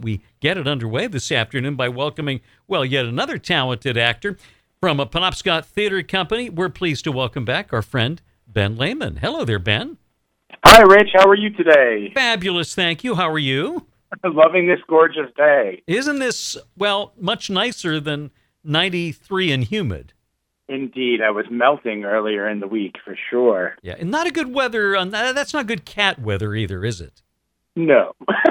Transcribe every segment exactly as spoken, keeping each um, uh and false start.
we get it underway this afternoon by welcoming, well, yet another talented actor from a Penobscot Theater Company. We're pleased to welcome back our friend, Ben Lehman. Hello there, Ben. Hi, Rich. How are you today? Fabulous, thank you. How are you? Loving this gorgeous day. Isn't this, well, much nicer than ninety-three and humid? Indeed. I was melting earlier in the week, for sure. Yeah, and not a good weather. On that. That's not good cat weather either, is it? No.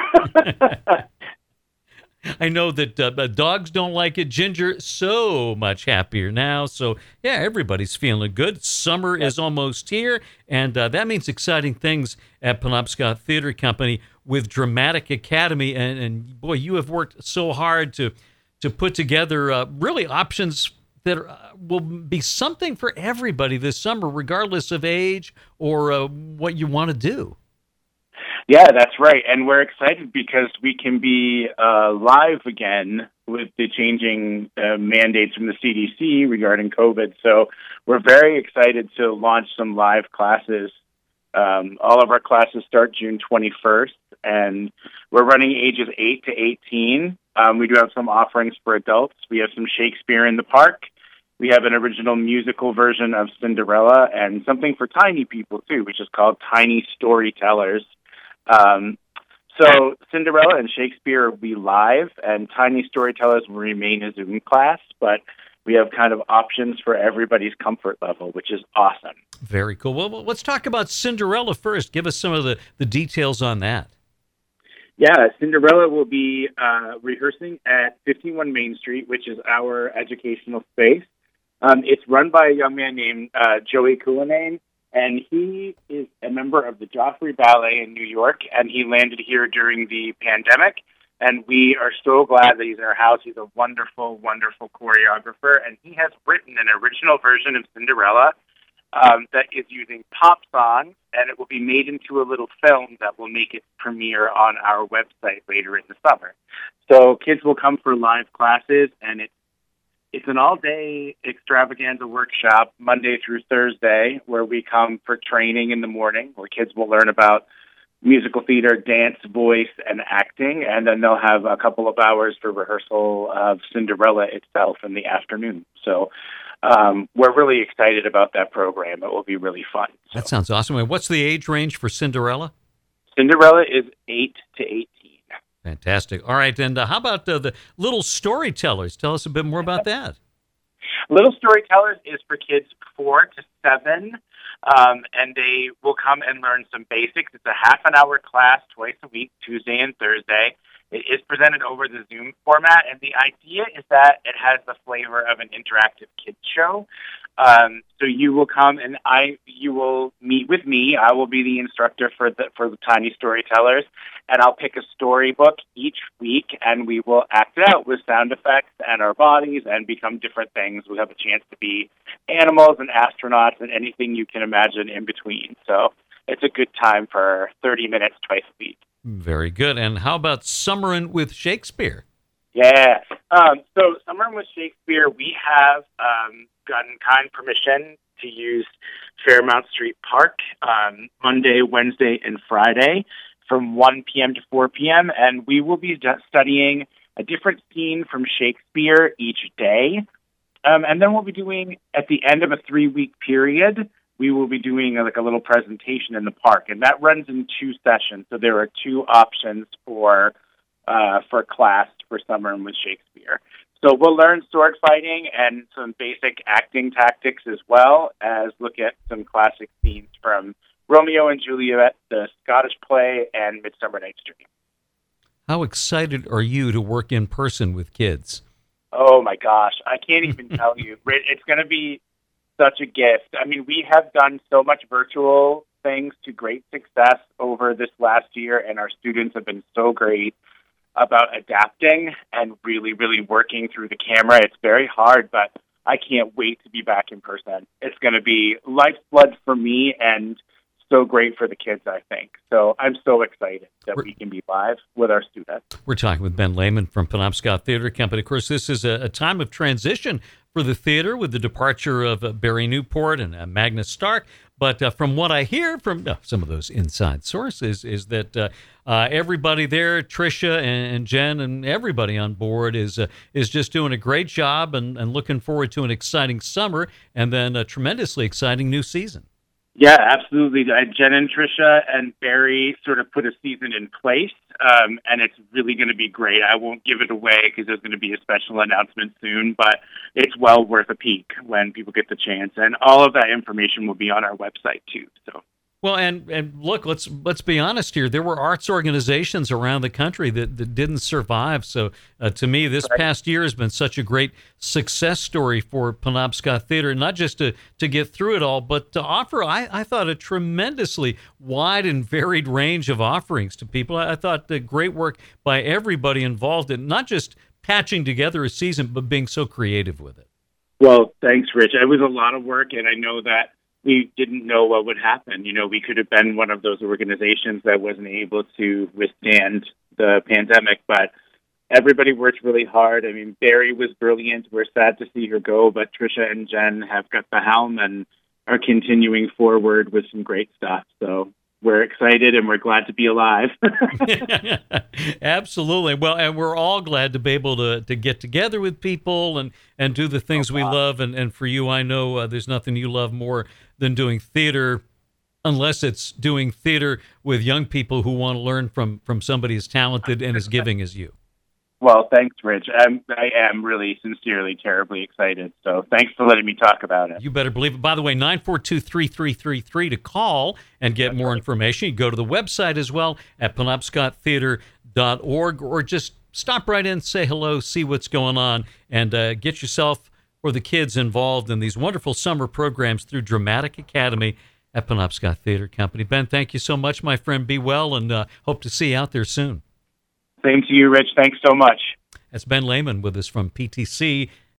I know that uh, dogs don't like it. Ginger, so much happier now. So, yeah, everybody's feeling good. Summer is almost here, and uh, that means exciting things at Penobscot Theater Company with Dramatic Academy. And, and boy, you have worked so hard to to put together uh, really options that are, uh, will be something for everybody this summer, regardless of age or uh, what you want to do. Yeah, that's right. And we're excited because we can be uh, live again with the changing uh, mandates from the C D C regarding COVID. So we're very excited to launch some live classes. Um, all of our classes start June twenty-first, and we're running ages eight to eighteen. Um, we do have some offerings for adults. We have some Shakespeare in the Park. We have an original musical version of Cinderella and something for tiny people, too, which is called Tiny Storytellers. Um, so Cinderella and Shakespeare will be live, and Tiny Storytellers will remain a Zoom class, but we have kind of options for everybody's comfort level, which is awesome. Very cool. Well, let's talk about Cinderella first. Give us some of the, the details on that. Yeah, Cinderella will be uh, rehearsing at fifty-one Main Street, which is our educational space. Um, it's run by a young man named uh, Joey Cullinane. And he is a member of the Joffrey Ballet in New York, and he landed here during the pandemic. And we are so glad that he's in our house. He's a wonderful, wonderful choreographer, and he has written an original version of Cinderella um, that is using pop songs, and it will be made into a little film that will make its premiere on our website later in the summer. So kids will come for live classes, and it's It's an all-day extravaganza workshop, Monday through Thursday, where we come for training in the morning, where kids will learn about musical theater, dance, voice, and acting, and then they'll have a couple of hours for rehearsal of Cinderella itself in the afternoon. So um, we're really excited about that program. It will be really fun. So. That sounds awesome. And what's the age range for Cinderella? Cinderella is eight to eighteen. Fantastic. All right, and uh, how about uh, the Little Storytellers? Tell us a bit more about that. Little Storytellers is for kids four to seven, um, and they will come and learn some basics. It's a half an hour class twice a week, Tuesday and Thursday. It is presented over the Zoom format, and the idea is that it has the flavor of an interactive kids show. Um, so you will come and I, you will meet with me. I will be the instructor for the for the Tiny Storytellers, and I'll pick a storybook each week, and we will act it out with sound effects and our bodies and become different things. We have a chance to be animals and astronauts and anything you can imagine in between. So it's a good time for thirty minutes twice a week. Very good. And how about Summerin' with Shakespeare? Yeah. Um, so Summerin' with Shakespeare, we have um, gotten kind permission to use Fairmount Street Park um, Monday, Wednesday, and Friday from one p.m. to four p.m., and we will be studying a different scene from Shakespeare each day. Um, and then we'll be doing, at the end of a three-week period, we will be doing a, like a little presentation in the park, and that runs in two sessions. So there are two options for uh, for class for Summerin' with Shakespeare. So we'll learn sword fighting and some basic acting tactics, as well as look at some classic scenes from Romeo and Juliet, the Scottish play, and Midsummer Night's Dream. How excited are you to work in person with kids? Oh, my gosh. I can't even tell you. It's going to be such a gift. I mean, we have done so much virtual things to great success over this last year, and our students have been so great about adapting and really, really working through the camera. It's very hard, but I can't wait to be back in person. It's going to be lifeblood for me and so great for the kids, I think. So I'm so excited that we're, we can be live with our students. We're talking with Ben Lehman from Penobscot Theater Company. Of course, this is a, a time of transition for the theater with the departure of uh, Barry Newport and uh, Magnus Stark. But uh, from what I hear from uh, some of those inside sources is that uh, uh, everybody there, Tricia and, and Jen and everybody on board is uh, is just doing a great job and, and looking forward to an exciting summer and then a tremendously exciting new season. Yeah, absolutely. Uh, Jen and Tricia and Barry sort of put a season in place, um, and it's really going to be great. I won't give it away because there's going to be a special announcement soon, but it's well worth a peek when people get the chance. And all of that information will be on our website, too. So. Well, and, and look, let's let's be honest here. There were arts organizations around the country that, that didn't survive. So uh, to me, this right. past year has been such a great success story for Penobscot Theater, not just to, to get through it all, but to offer, I, I thought, a tremendously wide and varied range of offerings to people. I, I thought the great work by everybody involved in not just patching together a season, but being so creative with it. Well, thanks, Rich. It was a lot of work, and I know that we didn't know what would happen. You know, we could have been one of those organizations that wasn't able to withstand the pandemic, but everybody worked really hard. I mean, Barry was brilliant. We're sad to see her go, but Tricia and Jen have got the helm and are continuing forward with some great stuff. So we're excited and we're glad to be alive. Absolutely. Well, and we're all glad to be able to, to get together with people and, and do the things oh, wow. we love. And, and for you, I know uh, there's nothing you love more than doing theater, unless it's doing theater with young people who want to learn from, from somebody as talented and as giving as you. Well, thanks, Rich. I'm, I am really sincerely, terribly excited. So thanks for letting me talk about it. You better believe it. By the way, nine four two, three three three three to call and get That's more right. information. You go to the website as well at penobscot theater dot org, or just stop right in, say hello, see what's going on, and uh, get yourself or the kids involved in these wonderful summer programs through Dramatic Academy at Penobscot Theater Company. Ben, thank you so much, my friend. Be well, and uh, hope to see you out there soon. Same to you, Rich. Thanks so much. That's Ben Lehman with us from P T C.